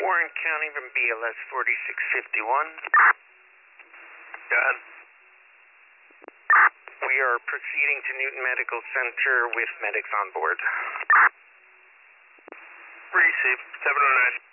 Warren County from BLS 4651. Go ahead. We are proceeding to Newton Medical Center with medics on board. Received. 709.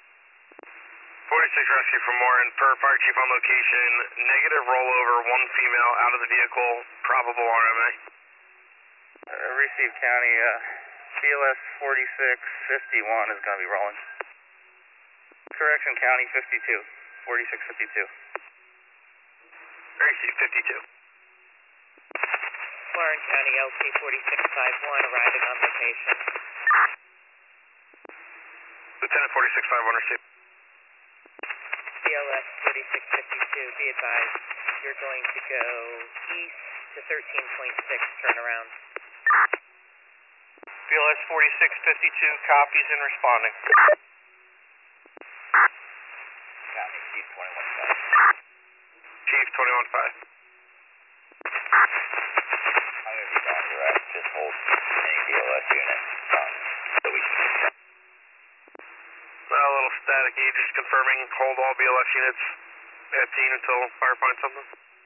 46 rescue from Warren. Per fire chief on location. Negative rollover. One female out of the vehicle. Probable RMA. Receive County. BLS 4651 is going to be rolling. Correction County 52. 4652. Receive 52. Warren County LT 4651 arriving on location. Lieutenant 4651 received. BLS 4652, be advised, you're going to go east to 13.6, turn around. BLS 4652 copies and responding. County Chief 21-5. Chief 21-5. I'm going to be down direct. Just hold any BLS unit so we can get that. A little staticky, just confirming. Hold all BLS units at scene until fire finds something.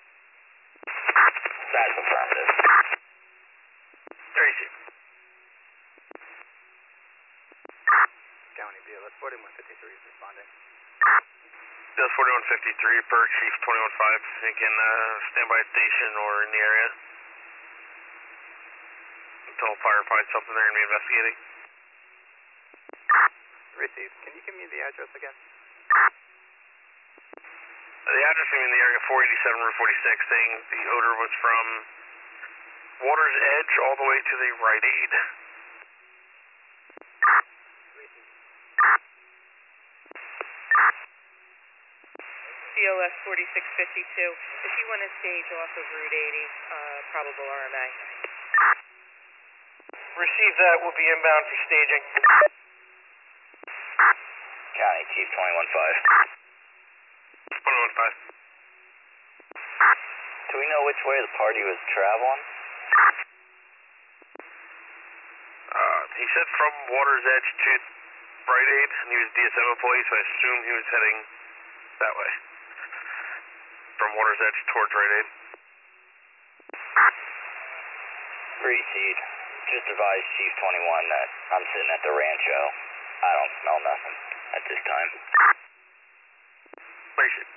That's affirmative. Receive. County BLS 4153 is responding. BLS 4153 per Chief 21-5. You can stand by station or in the area until fire finds something they're going to be investigating. Received. Can you give me the address again? The address in the area 487 Route 46, saying the odor was from Water's Edge all the way to the Rite Aid. BLS 4652, if you want to stage off of Route 80, probable RMA. Receive that. We'll be inbound for staging. County Chief 21-5. 21-5. Do we know which way the party was traveling? He said from Water's Edge to Rite Aid, and he was a DSM employee, so I assume he was heading that way. From Water's Edge towards Rite Aid. Receive. Just advise Chief 21 that I'm sitting at the Rancho. I don't smell nothing at this time. Receive.